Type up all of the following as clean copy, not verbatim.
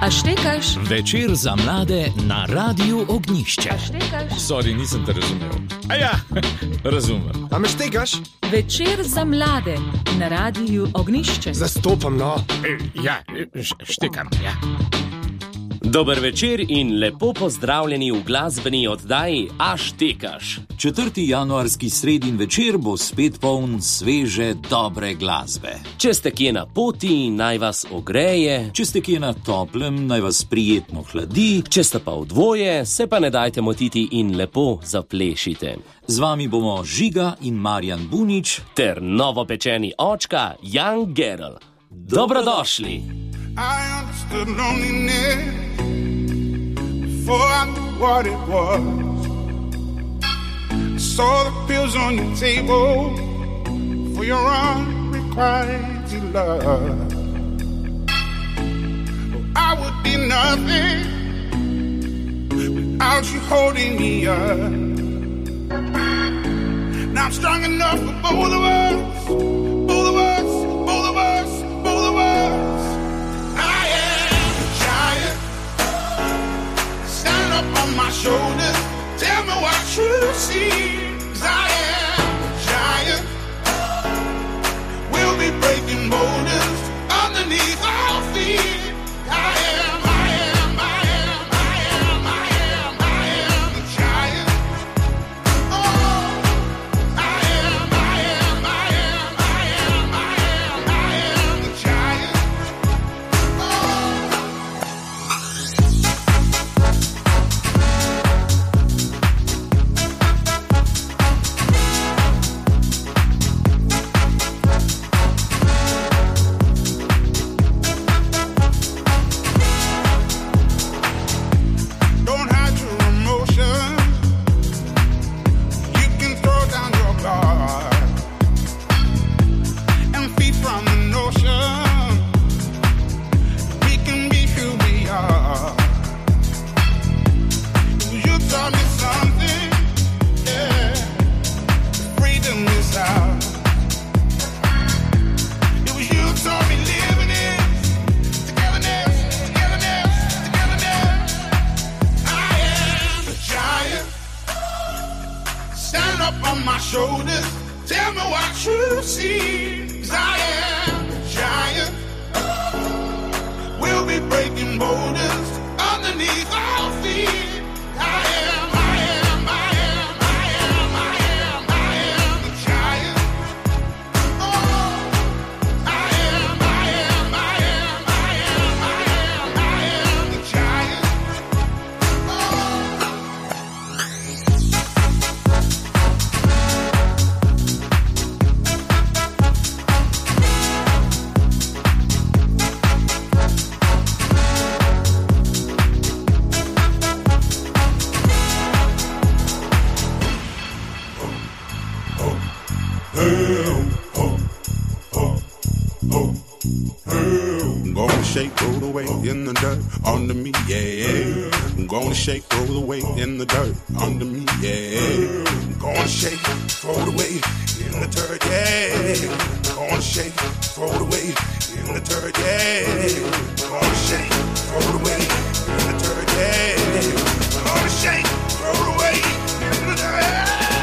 A štekaš? Večer za mlade na Radiu Ognjišče. A štekaš? Sorry, nisem te razumel. A ja, razumem. A me štekaš? Večer za mlade na Radiu Ognjišče. Zastopam, no. Ja, štekam, ja. Dober večer in lepo pozdravljeni v glasbeni oddaji A štekaš. 4. januarski sredin večer bo spet poln sveže, dobre glasbe. Če ste kje na poti, naj vas ogreje. Če ste kje na toplem, naj vas prijetno hladi. Če ste pa v dvoje, se pa ne dajte motiti in lepo zaplešite. Z vami bomo Žiga in Marjan Bunič ter novopečeni očka Jan Gerl. Dobrodošli! I understood loneliness before I knew what it was. I saw the pills on your table for your unrequited love. Oh, I would be nothing without you holding me up. Now I'm strong enough for both of us, both of us, both of us, both of us. On my shoulders, tell me what you see. 'Cause I am a giant. We'll be breaking boulders underneath our feet. I am a giant. Oh, I am a giant. Shoulders, tell me what you see. 'Cause I am a giant. We'll be breaking boulders underneath our feet. I am a giant. Oh, I am a giant. I'm gonna shake, roll the weight in the dirt under me, yeah. I'm gonna shake, roll the weight in the dirt under me, yeah. I'm gonna shake, throw the weight in the dirt, yeah. I'm gonna shake, throw the weight in the dirt, yeah. I'm gonna shake, throw the weight in the dirt, yeah. I'm gonna shake, throw the weight in the dirt.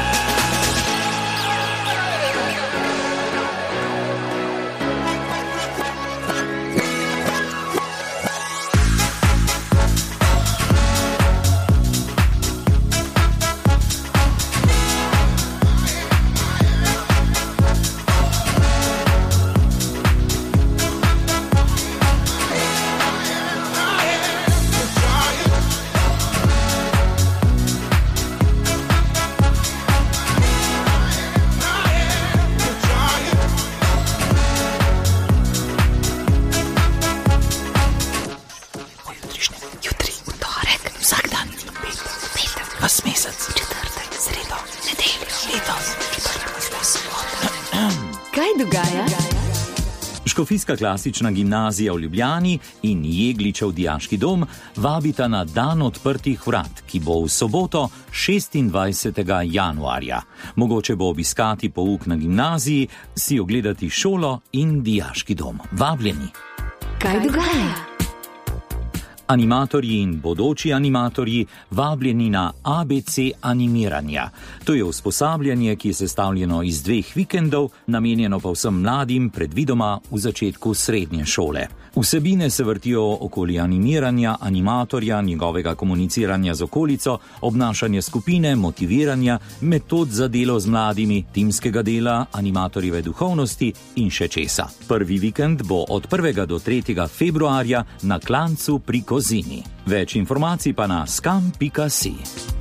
Škofijska klasična gimnazija v Ljubljani in Jegličev dijaški dom vabita na dan odprtih vrat, ki bo v soboto 26. januarja. Mogoče bo obiskati pouk na gimnaziji, si ogledati šolo in dijaški dom. Vabljeni. Kaj dogaja? Animatorji in bodoči animatorji vabljeni na ABC animiranja. To je usposabljanje, ki je sestavljeno iz 2 vikendov, namenjeno pa vsem mladim, predvidoma v začetku srednje šole. Vsebine se vrtijo okoli animiranja, animatorja, njegovega komuniciranja z okolico, obnašanja skupine, motiviranja, metod za delo z mladimi, timskega dela, animatorjeve duhovnosti in še česa. Prvi vikend bo od 1. do 3. februarja na Klancu pri Kozini. Več informacij pa na skam.si.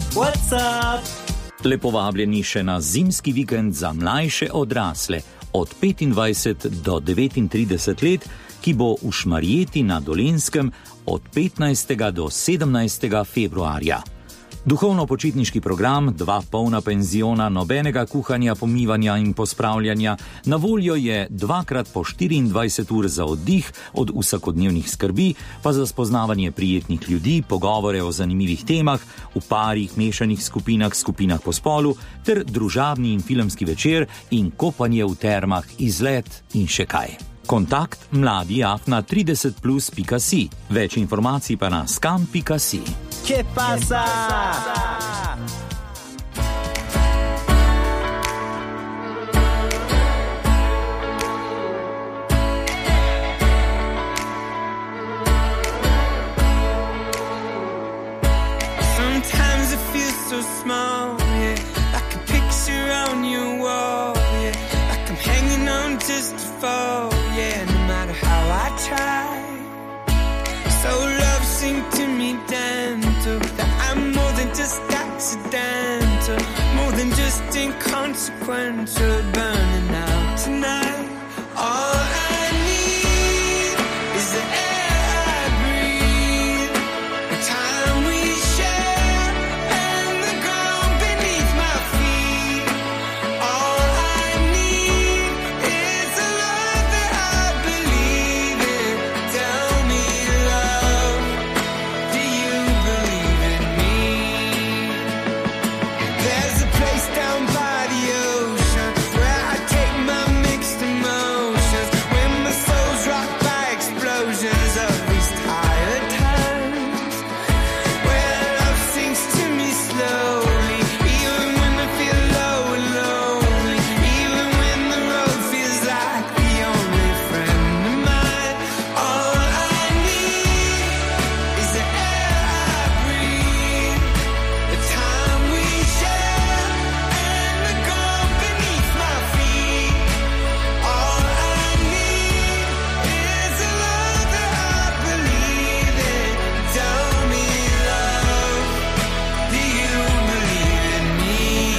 Lepo vabljeni še na zimski vikend za mlajše odrasle od 25 do 39 let, ki bo v Šmarjeti na Dolenjskem od 15. do 17. februarja. Duhovno-počitniški program, 2 polna penziona, nobenega kuhanja, pomivanja in pospravljanja, na voljo je 2x po 24 ur za oddih od vsakodnevnih skrbi, pa za spoznavanje prijetnih ljudi, pogovore o zanimivih temah, v parih, mešanih skupinah po spolu, ter družabni in filmski večer in kopanje v termah, izlet in še kaj. Kontakt mladi@30plus.si. Več informacij pa na skam.si. ¿Qué pasa? Sometimes it feels so small, yeah, like a picture on your wall, yeah, like I'm hanging on just to fall, yeah, no matter how I try. So love sing to me gentle, that I'm more than just accidental, more than just inconsequential, burning out tonight. All I need is the air I breathe, the time we share, and the ground beneath my feet. All I need is the love that I believe in. Tell me, love, do you believe in me? There's a place down by the ocean where I take my mixed emotions, when my soul's rocked by explosions of these tired times, where love sings to me slowly, even when I feel low and lonely, even when the road feels like the only friend of mine. All I need is the air I breathe, the time we share, and the ground beneath my feet. All I need is the love that I believe in. Tell me, love, do you believe in me?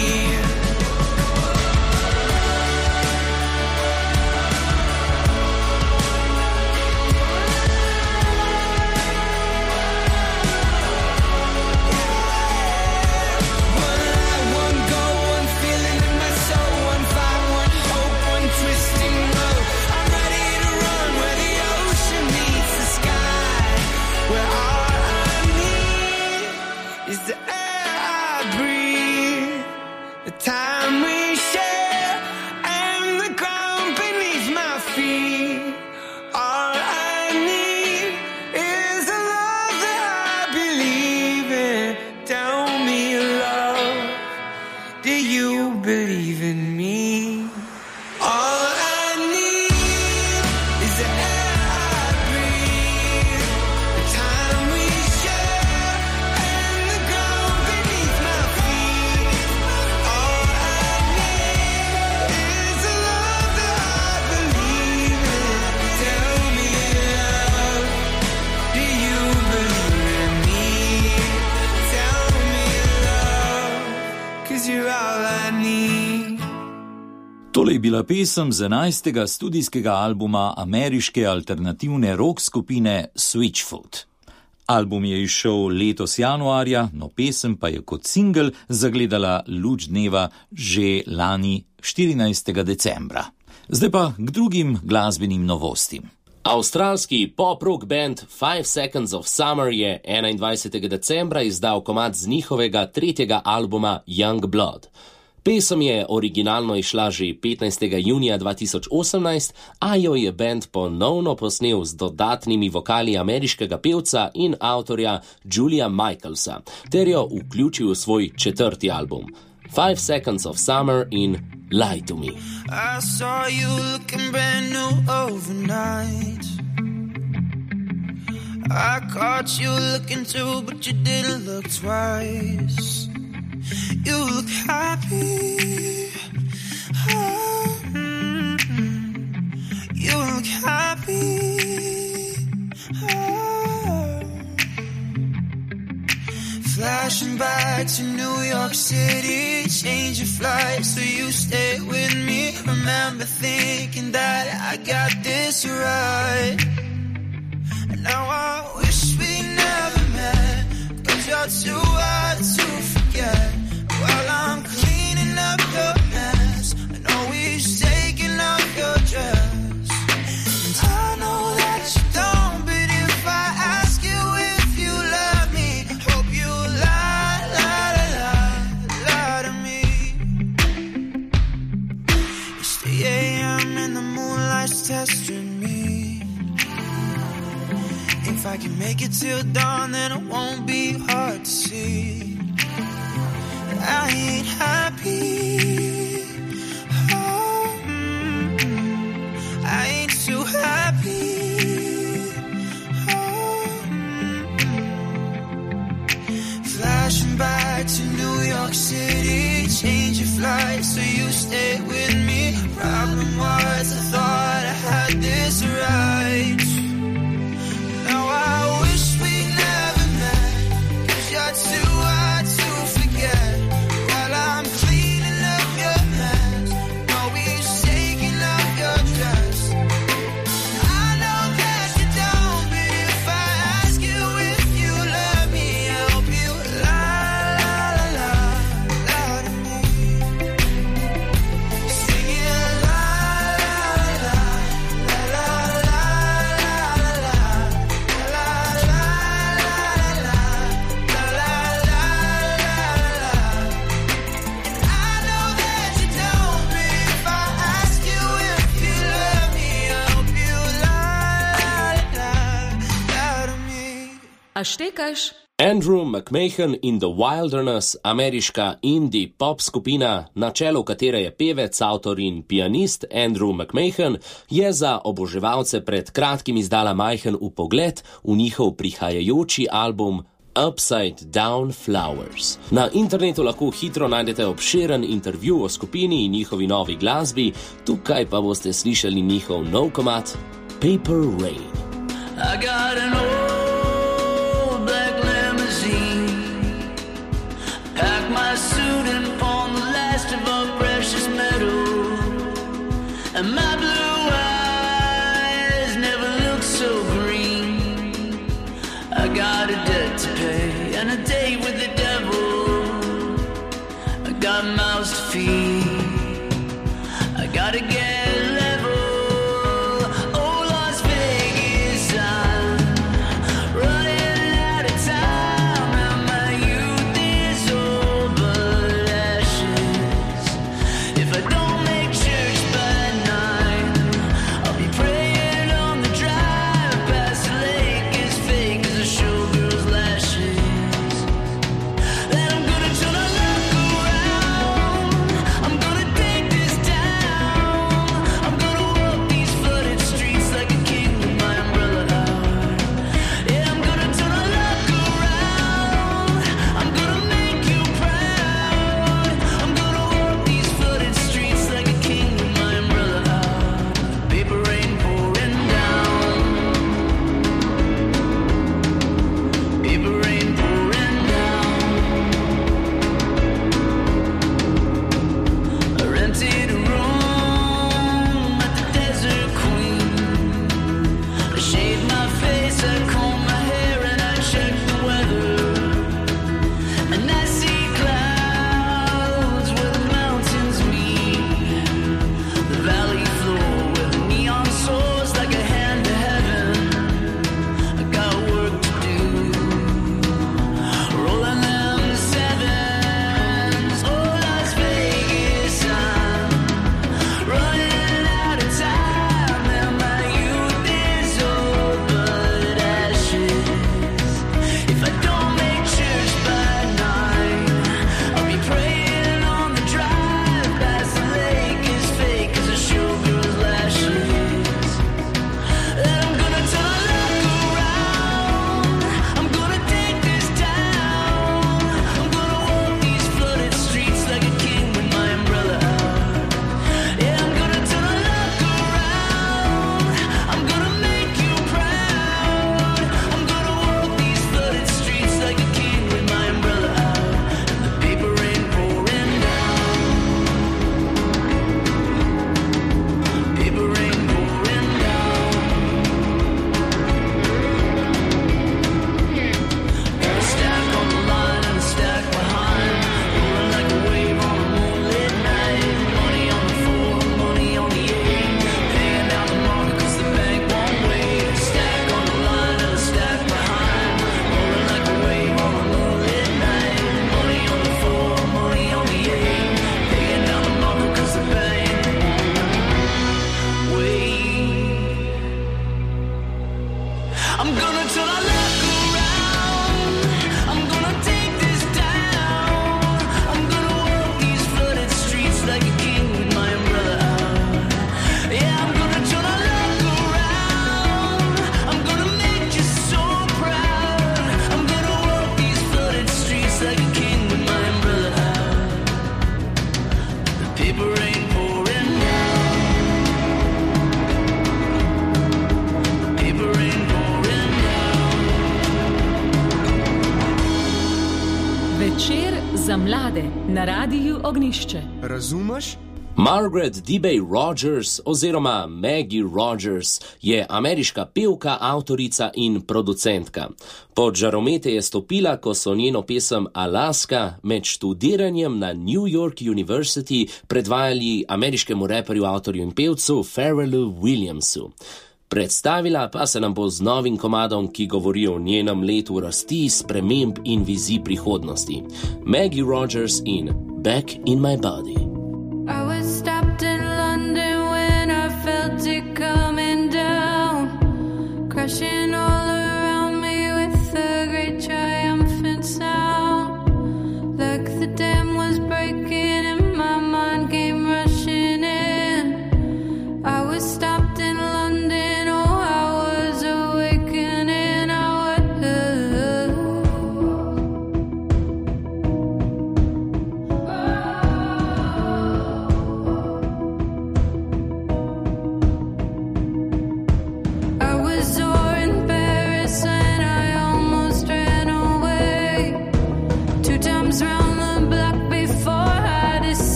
One life, one goal, one feeling in my soul, one fight, one hope, one twisting road. I'm ready to run where the ocean meets the sky, where all I need is the air I breathe, the time we share, and the ground beneath my feet. All I need is the love that I believe in. Tell me, love, do you believe in me? All I need is the air I breathe, the time we share, and the ground beneath my feet. All I need is the love that I believe in. Tell me, love, do you believe in me? Tell me, love, 'cause you're all I need. Tole je bila pesem z 11. studijskega albuma ameriške alternativne rock skupine Switchfoot. Album je izšel letos januarja, no pesem pa je kot singel zagledala luč dneva že lani 14. decembra. Zdaj pa k drugim glasbenim novostim. Avstralski pop-rock band 5 Seconds of Summer je 21. decembra izdal komad z njihovega 3. albuma Young Blood. Pesem je originalno izšla že 15. junija 2018, a jo je band ponovno posnel z dodatnimi vokali ameriškega pevca in avtorja Julia Michaelsa, ter jo vključil v svoj 4. album. 5 Seconds of Summer in Lie to Me. I saw you looking brand new overnight. I caught you looking too, but you didn't look twice. You look happy. Oh, you look happy. Oh. Flashing back to New York City, change your flight so you stay with me. Remember thinking that I got this right. And now I wish we never met, 'cause you're too hard to forget. While I'm cleaning up your mess, I know he's taking off your dress. And I know that you don't, but if I ask you if you love me, hope you lie, lie, lie, lie to me. It's 3 a.m. and the moonlight's testing me. If I can make it till dawn, then it won't be hard to see. I ain't happy. Oh, I ain't too happy. Oh, flashing back to New York City, change your flight so you stay with me. Problem was I thought I had this right. Now I wish we never met, 'cause you're too hard to forget. While I'm cleaning up your mess, no, he's taking off your dress. I know that you don't, but if I ask you if you love me, I hope you lie, lie, lie, lie to me. Sing it lie, lie, lie, lie, lie, lie, lie, lie, lie, I know that you don't, but if I ask you if you love me, I hope you lie, lie, lie to me. A štekaš? Andrew McMahon in The Wilderness, ameriška indie pop skupina, na čelu katere je pevec, avtor in pianist Andrew McMahon, je za oboževalce pred kratkim izdala majhen vpogled v njihov prihajajoči album Upside Down Flowers. Na internetu lahko hitro najdete obširen intervju o skupini in njihovi novi glasbi, tukaj pa boste slišali njihov nov komad Paper Rain. I got an old black limousine, pack my suit and pawn the last of our precious metal, and my blue eyes never look so green. I got a debt to pay and a date with the devil. I got mouths to feed, I gotta get level. Oh, Las Vegas, I'm running out of time, and my youth is over. I'm gonna turn our luck around. I'm gonna take this down. I'm gonna walk these flooded streets like a king with my umbrella out. Yeah, I'm gonna turn our luck around. I'm gonna make you so proud. I'm gonna walk these flooded streets like a king with my umbrella out. The paper rain pouring down. Paper rain pouring down. Večer za mlade na Radiu Ognišče. Razumeš? Margaret Debey Rogers oziroma Maggie Rogers je ameriška pevka, avtorica in producentka. Pod žaromete je stopila, ko so njeno pesem Alaska med študiranjem na New York University predvajali ameriškemu raperju, avtorju in pevcu Pharrellu Williamsu. Predstavila pa se nam bo z novim komadom, ki govori o njenem letu rasti, sprememb in vizij prihodnosti. Maggie Rogers in Back in My Body. I was stopped in London when I felt it coming down, crashing all around me with a great triumphant sound. Like the dam was breaking and my mind came rushing in. I was stopped in London, oh, I was awakening. I was soaring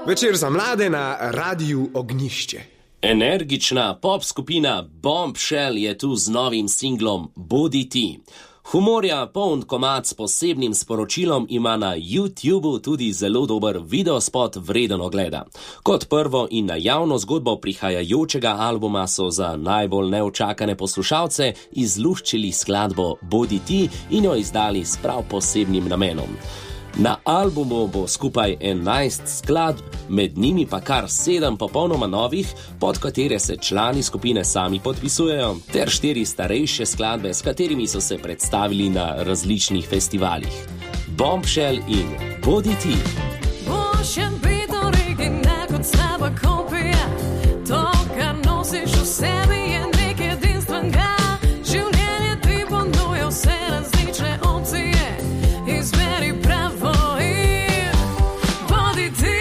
Večer za mlade na Radiu Ognjišče. Energična pop skupina Bombshell je tu z novim singlom Bodi ti. Humorja poln komad s posebnim sporočilom ima na YouTubeu tudi zelo dober videospot vreden ogleda. Kot prvo in na javno zgodbo prihajajočega albuma so za najbolj neočakane poslušalce izluščili skladbo Bodi ti in jo izdali s prav posebnim namenom. Na albumu bo skupaj 11 skladb, med njimi pa kar 7 popolnoma novih, pod katere se člani skupine sami podpisujejo, ter 4 starejše skladbe, s katerimi so se predstavili na različnih festivalih. Bombshell in Bodi ti. Boljše biti original kot slaba kopija. To, kar nosiš v sebi, je nekaj edinstvenega. Življenje ti ponuja vse različne opcije. Izberi pravo in bodi ti,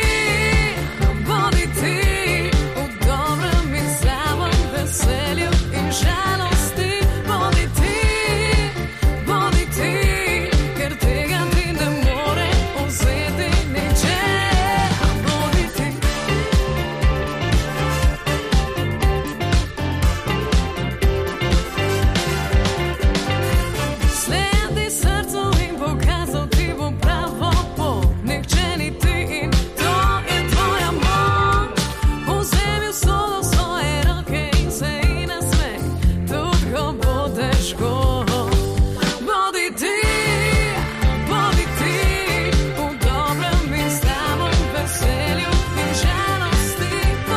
v dobrem in slabem, veselju in žalosti. Bodi ti, ker tega ti ne more vzeti niče. Bodi ti. Sledi srcu in pokazal ti bo pravo pot. Nihče ni ti in to je tvoja moč. Vzemi vso do svoje roke in se ji nasmej, tudi ko bo težko. Bodi ti, v dobrem in slabem, veselju in žalosti.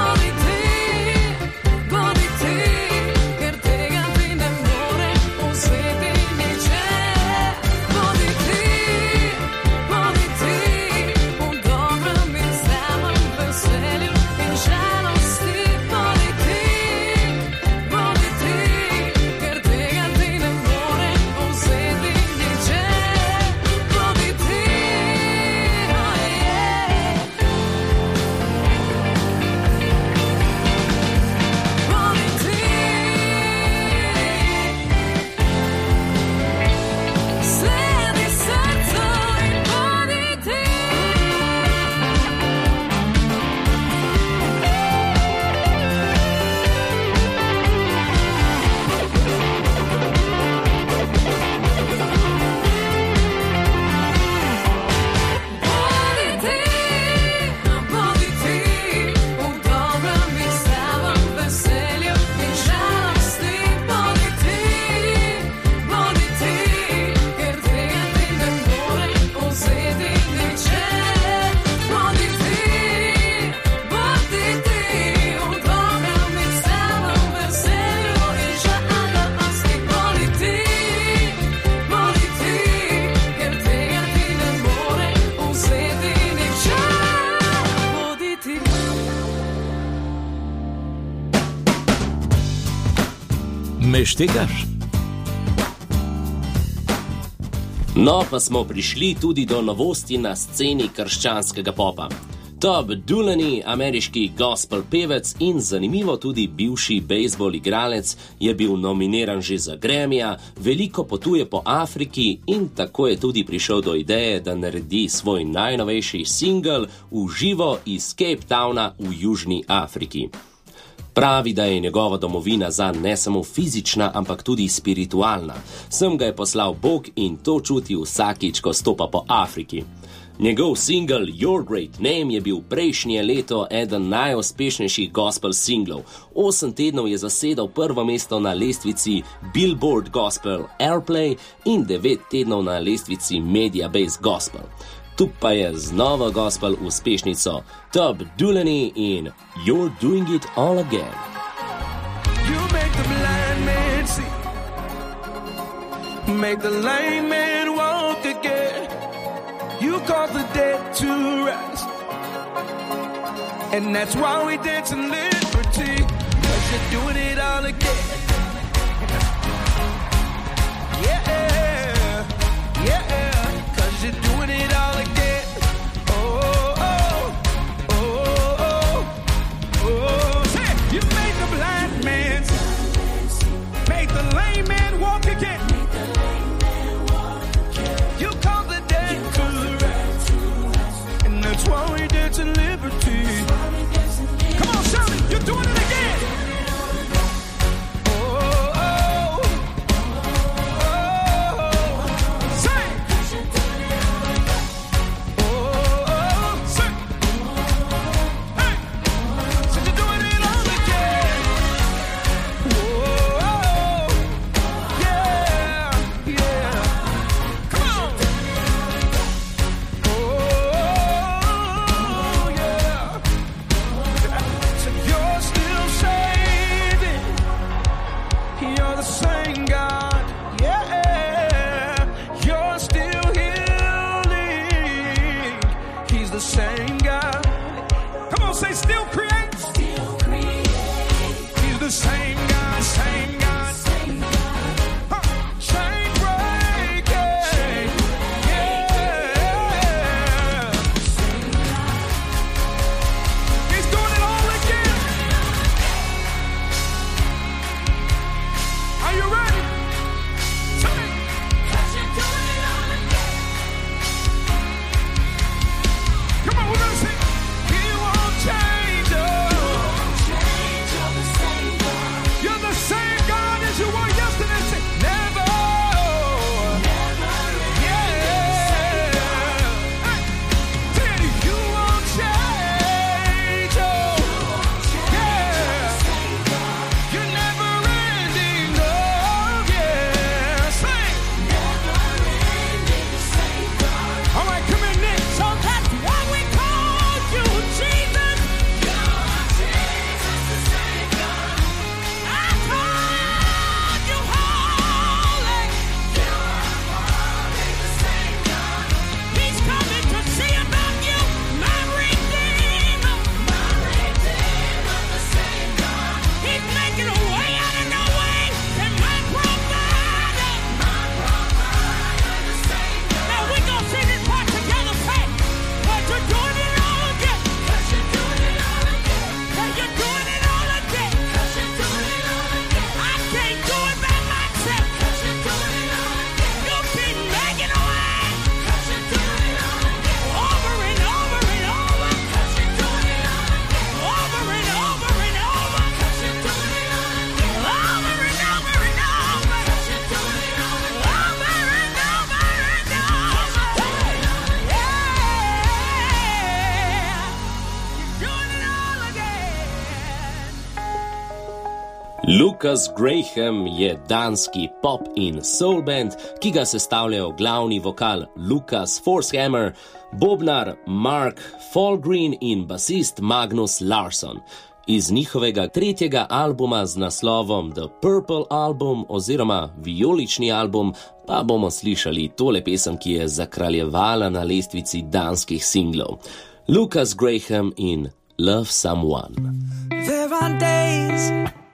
Bodi ti, ker tega ti ne more vzeti niče. Bodi ti, v dobrem in slabem, veselju in žalosti. Bodi ti, ker tega ti ne more vzeti niče. Bodi ti, sledi srcu in bodi ti. Bodi ti, v dobrem in slabem, veselju in žalosti. Bodi ti, ker tega ti ne more vzeti niče. Bodi ti, v dobrem in slabem, veselju in žalosti. Bodi ti, ker tega ti ne more vzeti niče. Bodi ti. Me štegaš? No, pa smo prišli tudi do novosti na sceni krščanskega popa. Todd Dulaney, ameriški gospel pevec in zanimivo tudi bivši bejzbol igralec, je bil nominiran že za Grammyja, veliko potuje po Afriki in tako je tudi prišel do ideje, da naredi svoj najnovejši singel v živo iz Cape Towna v Južni Afriki. Pravi, da je njegova domovina zanj ne samo fizična, ampak tudi spiritualna. Sem ga je poslal Bog in to čuti vsakič, ko stopa po Afriki. Njegov singel Your Great Name je bil prejšnje leto eden najuspešnejših gospel singlov. 8 tednov je zasedal prvo mesto na lestvici Billboard Gospel Airplay in 9 tednov na lestvici Mediabase Gospel. Tu pa je z novo gospel uspešnico Todd Dulaney in You're Doing It All Again. You make the blind man see, make the lame man walk again. You cause the dead to rise, and that's why we dance in liberty, 'cause you're doing it all again. Yeah, yeah, 'cause you're doing it all again. Oh, oh, oh, oh, oh. Say, you made the blind man see, make the lame man walk again. You call the dead to rise, and that's why we dance in liberty. Lucas Graham je danski pop in soul band, ki ga sestavljajo glavni vokal Lucas Forshammer, bobnar Mark Falgreen in basist Magnus Larsson. Iz njihovega tretjega albuma z naslovom The Purple Album oziroma Vijolični album pa bomo slišali tole pesem, ki je zakraljevala na lestvici danskih singlov. Lucas Graham in Love Someone. There are days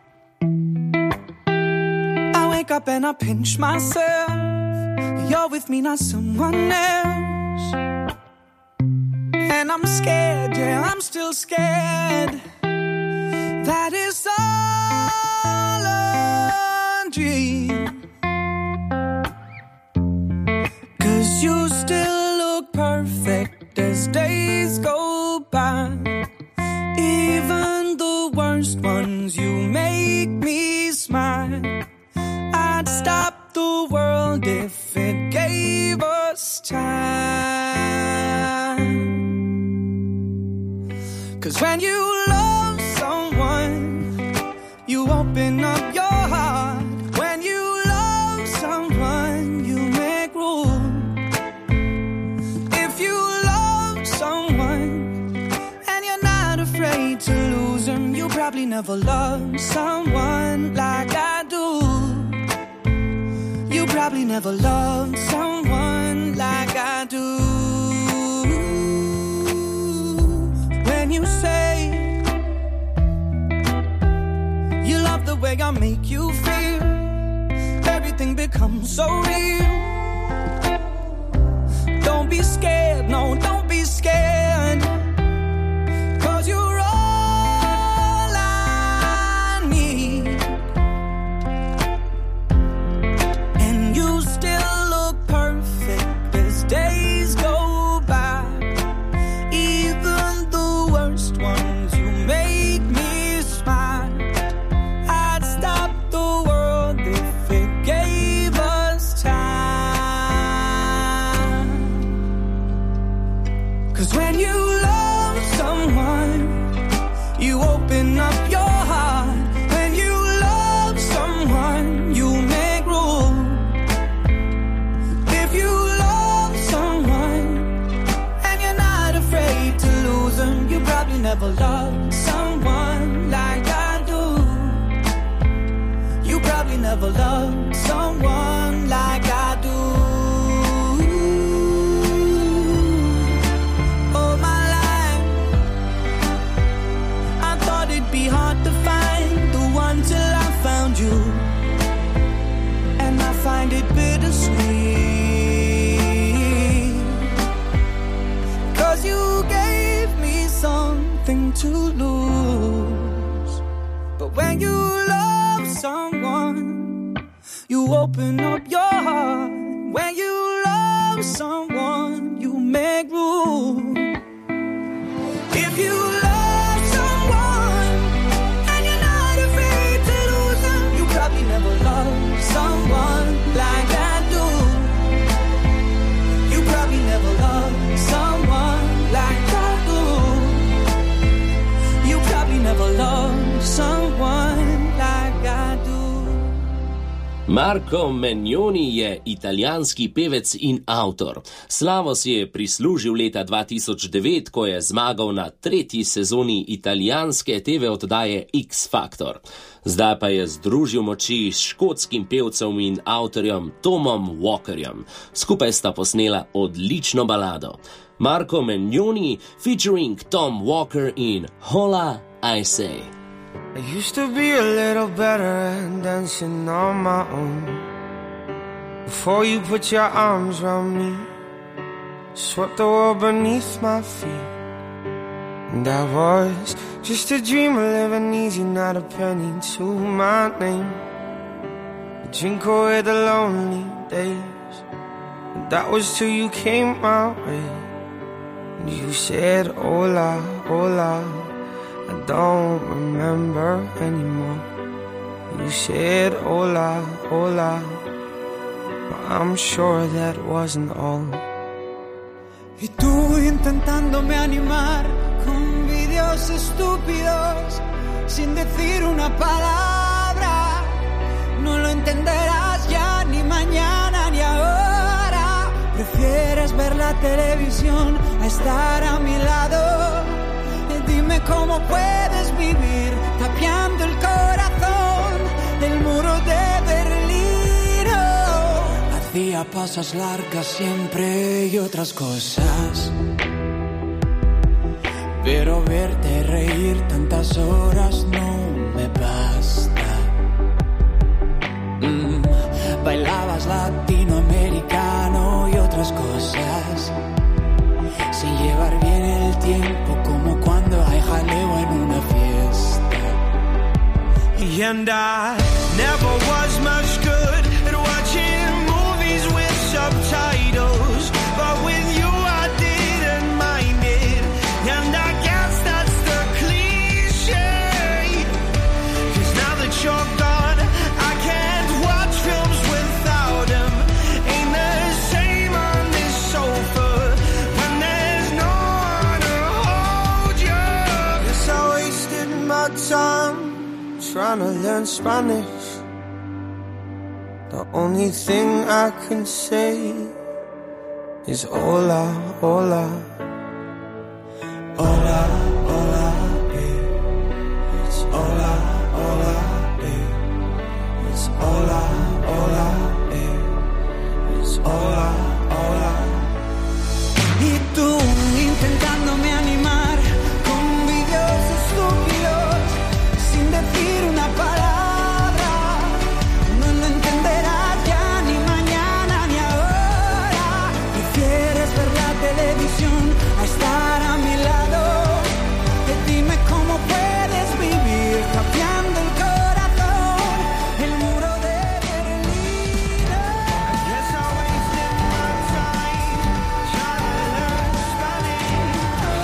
I wake up and I pinch myself. You're with me, not someone else. And I'm scared, yeah, I'm still scared. That is all a dream. 'Cause you still look perfect as days go by. Even the worst ones, you make me smile. I'd stop the world if it gave us time. 'Cause when you love someone, you open up your heart. When you love someone, you make room. If you love someone and you're not afraid to lose them, you probably never loved someone like I do. You probably never loved someone like I do. When you say you love the way I make you feel, everything becomes so real. Don't be scared, no, don't be scared. 'Cause you're all I need. And you still look perfect as days go by. Even the worst ones, you make me smile. I'd stop the world if it gave us time. 'Cause when you love someone, you open up your heart. When you love someone, you make room. If you love someone and you're not afraid to lose them, you probably never loved someone like I do. You probably never loved someone like I do. All my life I thought it'd be hard to find the one till I found you. And I find it bittersweet. 'Cause you gave me something to lose. But when you love someone, you open up your heart. When you love someone, you make room. If you love someone and you're not afraid to lose them, you probably never loved someone like I do. You probably never loved someone like I do. You probably never loved someone like I do. Marco Mennoni je italijanski pevec in avtor. Slavo si je prislužil leta 2009, ko je zmagal na 3. sezoni italijanske TV oddaje X Factor. Zdaj pa je združil moči s škotskim pevcem in avtorjem Tomom Walkerjem. Skupaj sta posnela odlično balado. Marco Mennoni featuring Tom Walker in Hola I Say. I used to be a little better at dancing on my own. Before you put your arms around me, swept the world beneath my feet. And I was just a dreamer living easy, not a penny to my name. I drink away the lonely days, and that was till you came my way. And you said, hola, hola, I don't remember anymore. You said, hola, hola, but I'm sure that wasn't all. Y tú intentándome animar con vídeos estúpidos, sin decir una palabra. no lo entenderás ya ni mañana ni ahora. Prefieres ver la televisión a estar a mi lado. Dime cómo puedes vivir tapiando el corazón del muro de Berlín. Hacía pausas largas siempre y otras cosas, pero verte reír tantas horas no me basta. Bailabas latinoamericano y otras cosas, sin llevar bien el tiempo, como cuando hay jaleo en una fiesta. And I never was much good at watching movies with subtitles, but with you I didn't mind it. And I guess that's the cliche, 'cause now that you're gone I can't watch films without him. Ain't the same on this sofa when there's no one to hold you. Guess I wasted my time trying to learn Spanish. The only thing I can say is hola, hola. Hola, hola, it's hola, hola, it's hola, hola, it's hola, hola. Y tú intentándome animar con vídeos estúpidos, sin decir una palabra. No lo entenderás ya ni mañana ni ahora. Prefieres ver la televisión a estar a mi lado. Dime cómo puedes vivir cambiando el corazón, el muro de Berlín. I guess I wasted my time trying to learn Spanish.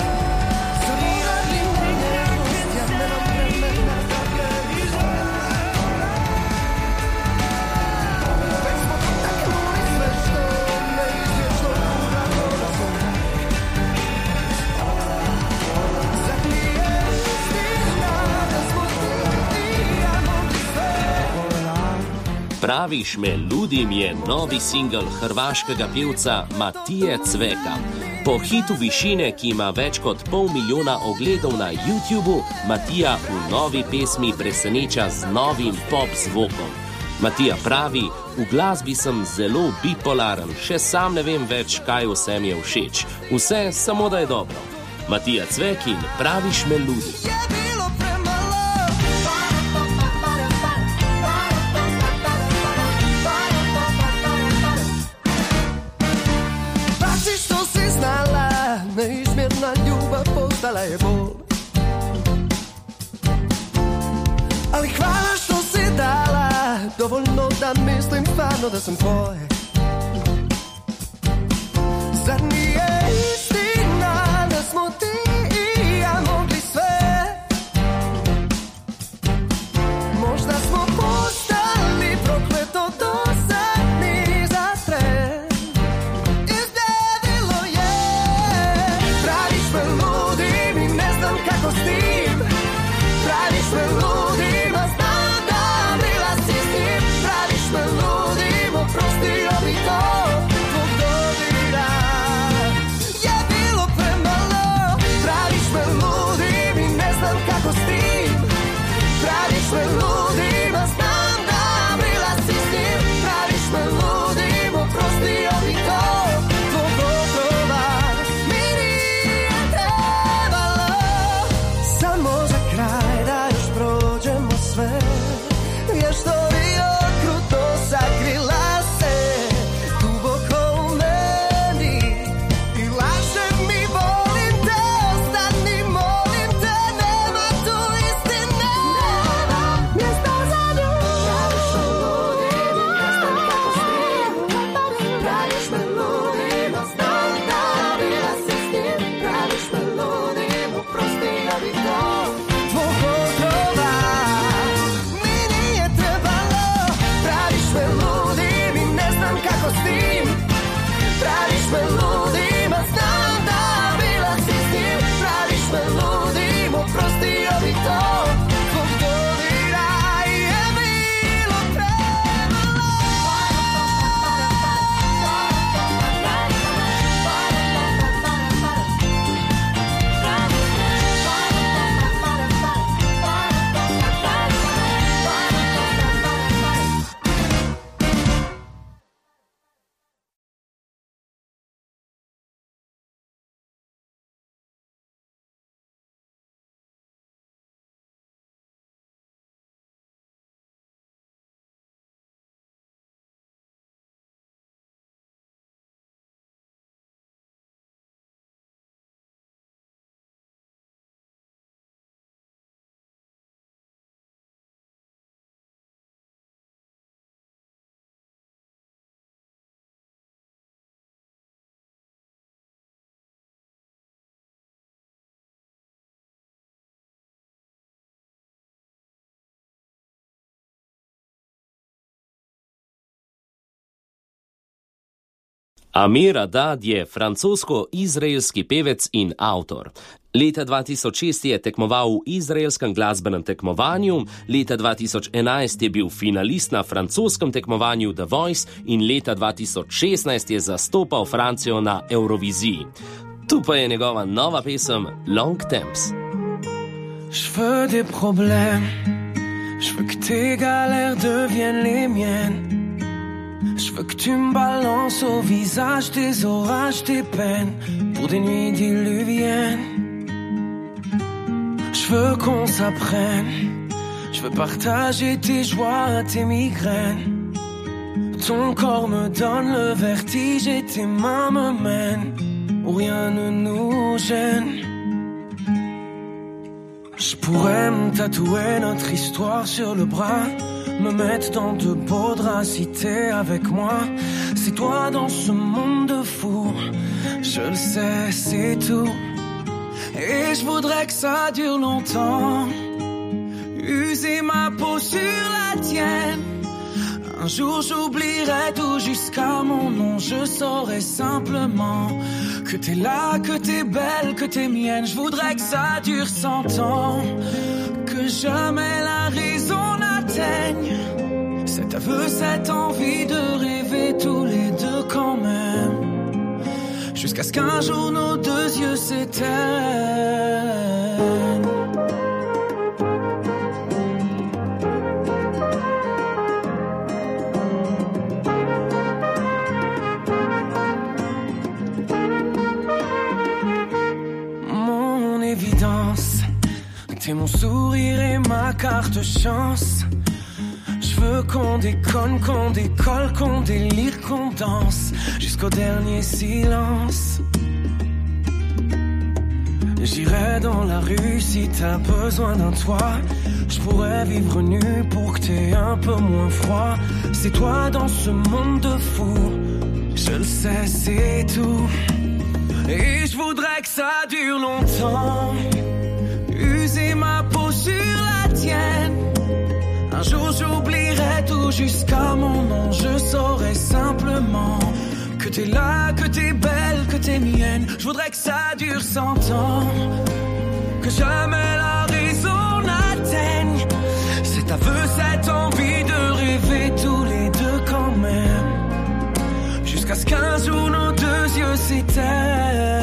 Praviš me ludim je novi singl hrvaškega pevca Matije Cveka. Po hitu Višine, ki ima več kot 500 000 ogledov na YouTubu, Matija v novi pesmi preseneča z novim pop zvokom. Matija pravi, v glasbi sem zelo bipolaren, še sam ne vem več, kaj vse mi je všeč. Vse samo da je dobro. Matija Cvek in Praviš me ludim. Neizmjerna ljubav postala je bol. Ali hvala što si dala, dovoljno da mislim stvarno da sam tvoj. Zar nije istina da smo ti i ja mogli sve? Možda smo postali prokleto dosadni za tren. Kako s tim, praviš me ludim, a znam da bila si s tim. Praviš me ludim, oprosti Amir Haddad je francosko-izraelski pevec in avtor. Leta 2006 je tekmoval v izraelskem glasbenem tekmovanju, leta 2011 je bil finalist na francoskem tekmovanju The Voice in leta 2016 je zastopal Francijo na Euroviziji. Tu pa je njegova nova pesem Long Temps. Je veux des problèmes, je veux que tes galères deviennent les miennes. Je veux que tu me balances au visage tes orages, tes peines, pour des nuits diluviennes. Je veux qu'on s'apprenne, je veux partager tes joies, tes migraines. Ton corps me donne le vertige et tes mains me mènent où rien ne nous gêne. Je pourrais me tatouer notre histoire sur le bras, me mettre dans de beaux draps si t'es avec moi. C'est toi dans ce monde de fou, je le sais, c'est tout. Et je voudrais que ça dure longtemps, user ma peau sur la tienne. Un jour j'oublierai tout jusqu'à mon nom, je saurai simplement que t'es là, que t'es belle, que t'es mienne. Je voudrais que ça dure 100 ans, que jamais la raison n'atteigne cet aveu, cette envie de rêver tous les deux quand même, jusqu'à ce qu'un jour nos deux yeux s'éteignent. Mon évidence, t'es mon sourire et ma carte chance. Je veux qu'on déconne, qu'on décolle, qu'on délire, qu'on danse jusqu'au dernier silence. J'irai dans la rue si t'as besoin d'un toit. Je pourrais vivre nu pour que t'aies un peu moins froid. C'est toi dans ce monde de fou, je le sais, c'est tout. Et je voudrais que ça dure longtemps, user ma peau sur la tienne. Un jour j'oublierai tout jusqu'à mon nom, je saurai simplement que t'es là, que t'es belle, que t'es mienne. Je voudrais que ça dure 100 ans, que jamais la raison n'atteigne cet aveu, cette envie de rêver tous les deux quand même, jusqu'à ce qu'un jour nos deux yeux s'éteignent.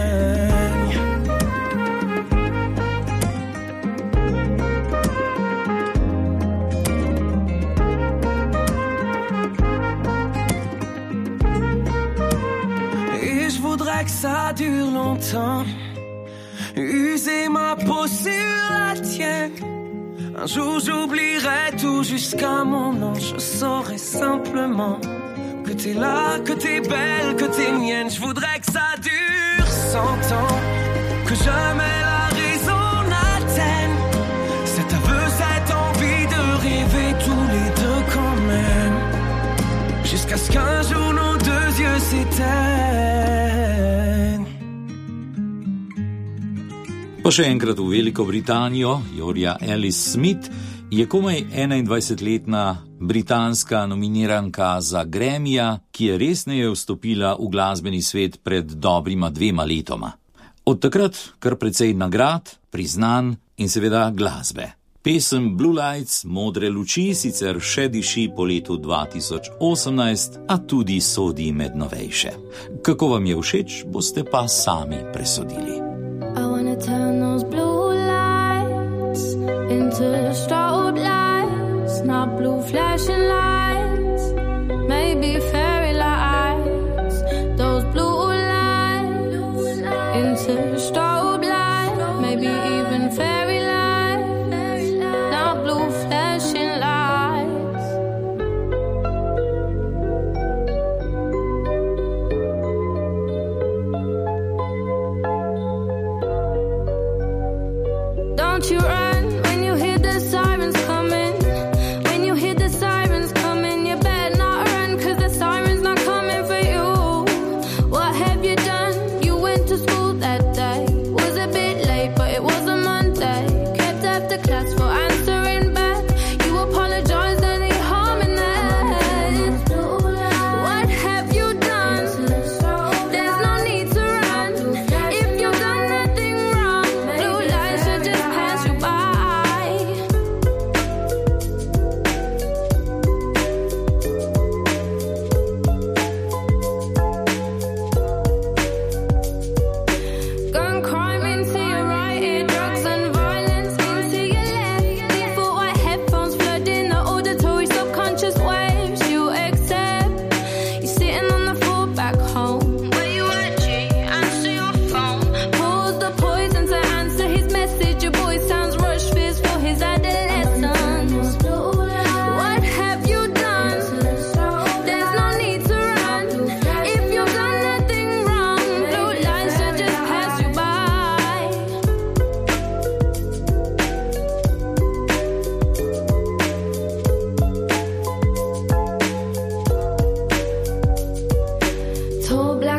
Que ça dure longtemps, user ma peau sur la tienne. Un jour j'oublierai tout jusqu'à mon nom, je saurai simplement que t'es là, que t'es belle, que t'es mienne. Je voudrais que ça dure 100 ans, que jamais la raison n'atteigne cet aveu, cette envie de rêver tous les deux quand même, jusqu'à ce qu'un jour nos deux yeux s'éteignent. Pa še enkrat v Veliko Britanijo. Jorja Ellis Smith je komaj 21-letna britanska nominiranka za Grammyja, ki je resneje vstopila v glasbeni svet pred dobrima 2 letoma. Od takrat kar precej nagrad, priznanj in seveda glasbe. Pesem Blue Lights, Modre luči, sicer še diši po letu 2018, a tudi sodi med novejše. Kako vam je všeč, boste pa sami presodili. Turn those blue lights into strobe lights, not blue flashing lights, maybe fairy lights. Those blue lights into strobe lights, maybe even fairy lights, not blue flashing lights. Don't you run when you hear the sirens coming. When you hear the sirens coming, you better not run, 'cause the siren's not coming for you. What have you done? You went to school that day. Was a bit late, but it was a Monday. Kept after class for answering back. You apologized and you harming that. What have you done?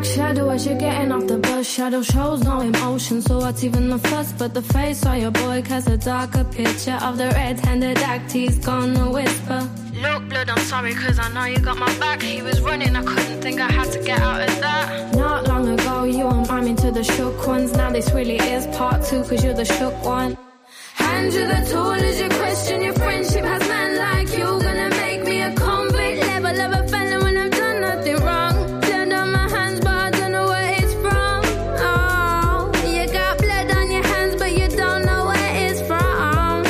black shadow as you're getting off the bus. Shadow shows no emotion, so what's even the fuss? But the face of your boy casts a darker picture of the red-handed act he's gonna whisper. Look, blood, I'm sorry, cause I know you got my back. He was running, I couldn't think I had to get out of that. Not long ago, you were miming to the shook ones. Now this really is part two, cause you're the shook one. Hand you the tool as you question your friendship. Has man like you gonna make me a convict? Level of a felon when I've done nothing wrong. Blood on my hands, but I don't know where it's from. Oh, you got blood on your hands, but you don't know where it's from.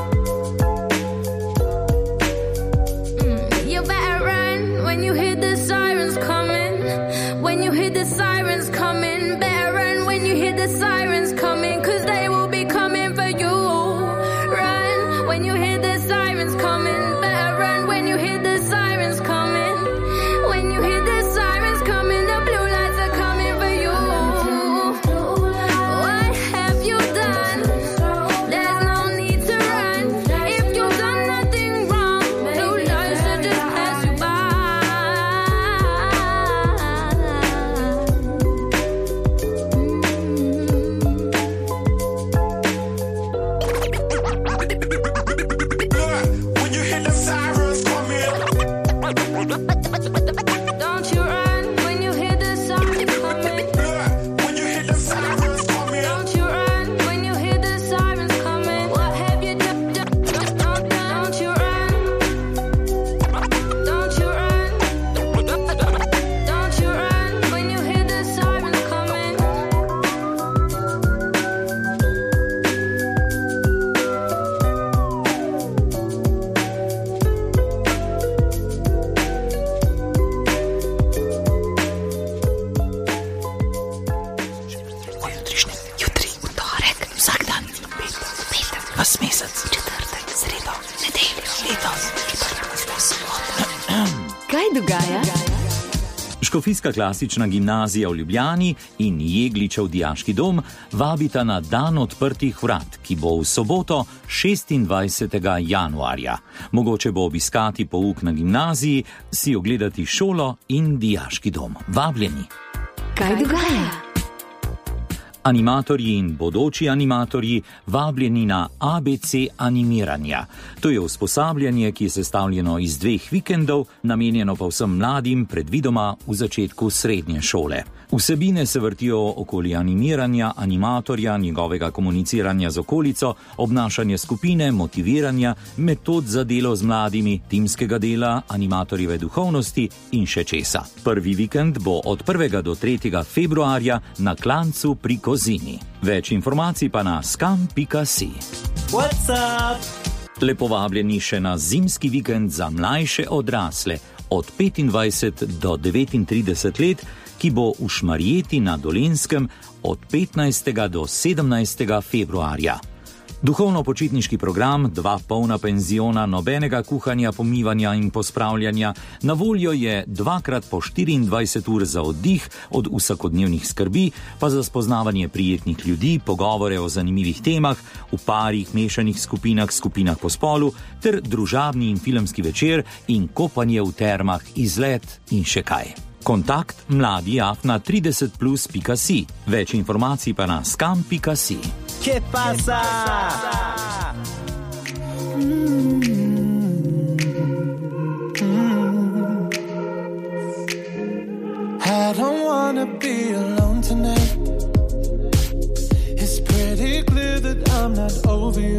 You better run when you hear the sirens coming. When you hear the sirens coming, better run when you hear the sirens coming, cause they will be coming for you. Run when you hear the sirens coming, better run when you hear the sirens coming. When you hear the sirens coming, the blue lights are coming for you. What have you done? There's no need to run. If you've done nothing wrong, blue lights will just pass you by. When you hear the sirens coming, Don't you run when you hear the sirens coming. when you hear the sirens coming, Don't you run when you hear the sirens coming. What have you done? Don't you run. Don't you run. Don't you run when you hear the sirens coming. Jutri, v torek, vsak dan, petek, vas mesec, četrtek, sredo, nedeljo, letos, soboto. Kaj dogaja? Škofijska klasična gimnazija v Ljubljani in Jegličev dijaški dom vabita na dan odprtih vrat, ki bo v soboto 26. januarja. Mogoče bo obiskati pouk na gimnaziji, si ogledati šolo in dijaški dom. Vabljeni! Kaj dogaja? Animatorji in bodoči animatorji vabljeni na ABC animiranja. To je usposabljanje, ki je sestavljeno iz 2 vikendov, namenjeno pa vsem mladim, predvidoma v začetku srednje šole. Vsebine se vrtijo okoli animiranja, animatorja, njegovega komuniciranja z okolico, obnašanja skupine, motiviranja, metod za delo z mladimi, timskega dela, animatorjeve duhovnosti in še česa. Prvi vikend bo od 1. do 3. februarja na Klancu pri Kozini. Več informacij pa na skam.si. Lepo vabljeni še na zimski vikend za mlajše odrasle od 25 do 39 let, ki bo v Šmarjeti na Dolenjskem od 15. do 17. februarja. Duhovno-počitniški program, 2 polna penziona, nobenega kuhanja, pomivanja in pospravljanja, na voljo je 2x po 24 ur za oddih od vsakodnevnih skrbi, pa za spoznavanje prijetnih ljudi, pogovore o zanimivih temah, v parih, mešanih skupinah, skupinah po spolu, ter družabni in filmski večer in kopanje v termah, izlet in še kaj. Kontakt mladi@30plus.si. Več informacij pa na skam.si. ¿Qué pasa? I don't wanna be alone tonight. It's pretty clear that I'm not over you.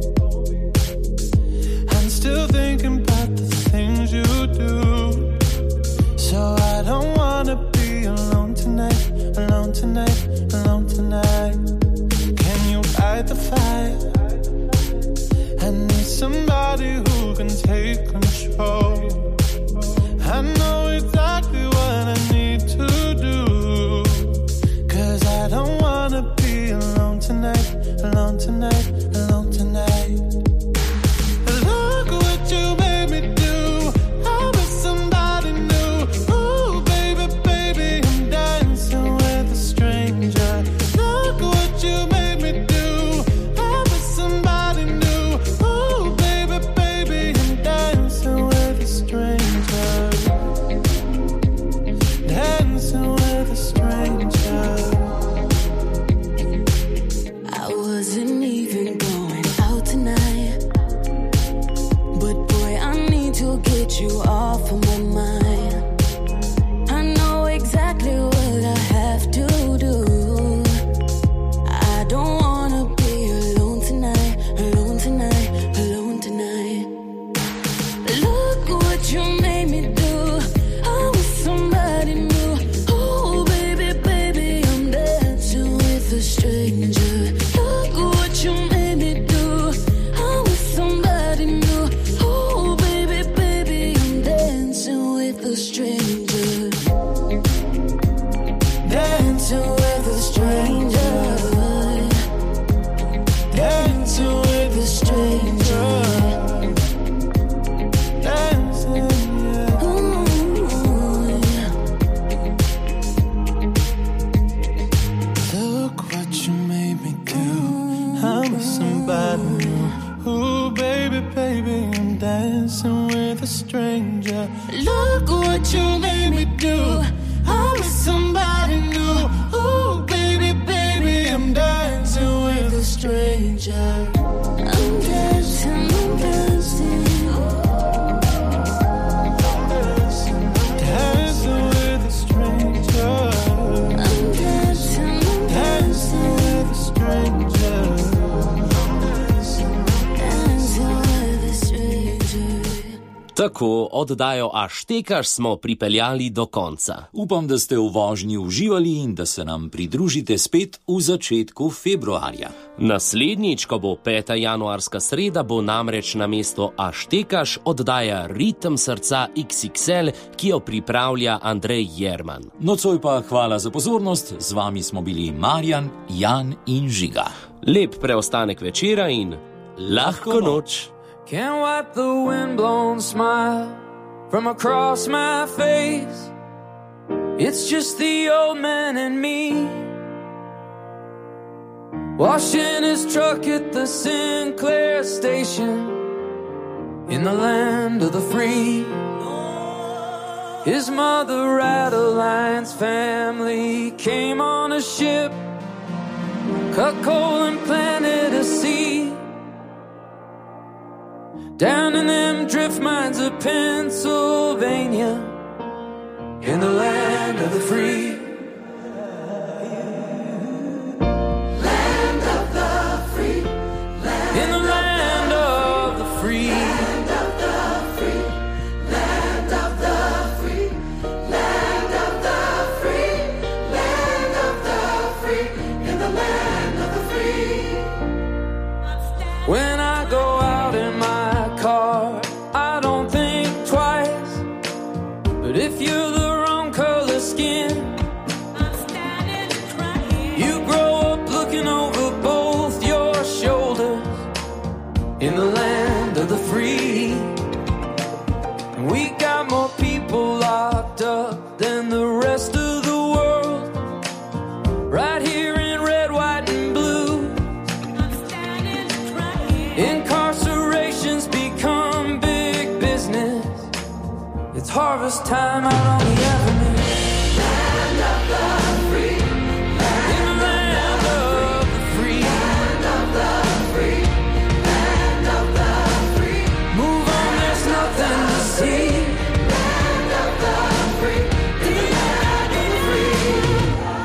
I'm still thinking about the things you do. So I don't wanna be alone tonight, alone tonight, alone tonight. Can you fight the fight? I need somebody who can take control. I know exactly what I need to do. 'Cause I don't wanna be alone tonight, alone tonight, alone tonight. Look what you made me do. I was somebody new. Ooh, baby, baby, I'm dancing with a stranger. Look what you made me do. I was somebody new. Ooh, baby, baby, I'm dancing with a stranger. Tako oddajo Aštekaš smo pripeljali do konca. Upam, da ste v vožnji uživali in da se nam pridružite spet v začetku februarja. Naslednjič, ko bo 5. januarska sreda, bo namreč na mesto Aštekaš oddaja Ritem srca XXL, ki jo pripravlja Andrej Jerman. Nocoj pa hvala za pozornost, z vami smo bili Marjan, Jan in Žiga. Lep preostanek večera in lahko noč. Can't wipe the windblown smile from across my face. It's just the old man and me, washing his truck at the Sinclair station in the land of the free. His mother, Adeline's family, came on a ship, cut coal and planted a seed down in them drift mines of Pennsylvania, in the land of the free. Land of the free. In the land of the free. Land of the free. Land of the free. Land of the free. Land of the free. In the land of the free. When I go out in my car, I don't think twice. But if you're the wrong color skin, I'm standing crying. You grow up looking over both your shoulders in the land of the free. And we got more people locked up than the rest of the world, right here in red, white, and blue. I'm standing crying. Incarceration's become big business. It's harvest time out on the avenue. Land of the free. In the land of the free. Land of the free. Land of the free. Move on, there's nothing to see. Land of the free. In the land of the free.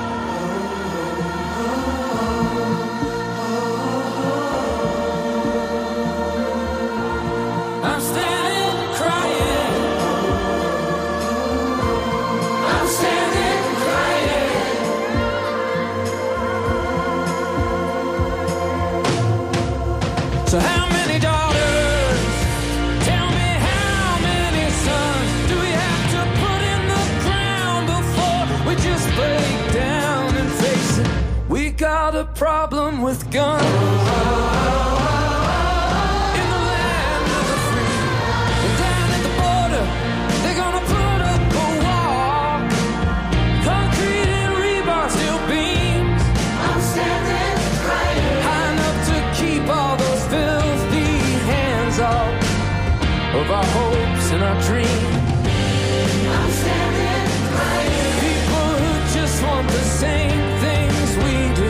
I'm standing crying. I'm standing crying. So how many daughters? Tell me how many sons do we have to put in the ground before we just break down and face it? We got a problem with guns. In the land of the free. And down at the border, they're gonna put up a wall. Concrete and rebar, steel beams. I'm standing crying. High enough to keep all those filthy hands off of our hopes and our dreams. I'm standing crying. People who just want the same things we do.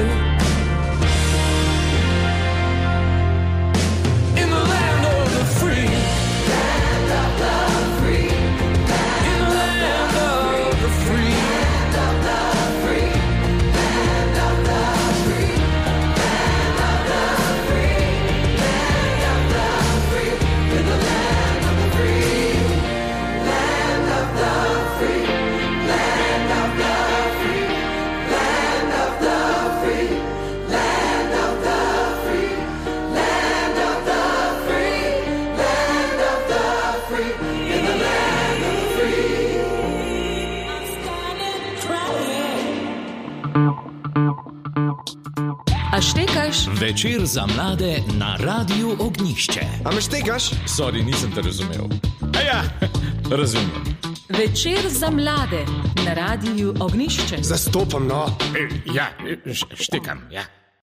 In the land of the free. Land of the free. In the land of the free. Land of the free. Land of the free. Land of the free. Land of the free. In the land of the free. Land of the free. Land of the free. Land of the free. Land of the free. Land of the free. Land of the free. In the land of the free. I'm standing crying. Aštekaš? Večer za mlade na Radiu Ognjišče. A me štekaš? Sorry, nisem te razumel. Ja, razumem. Večer za mlade na Radiu Ognjišče. Zastopam, no. Ja, štekam, ja.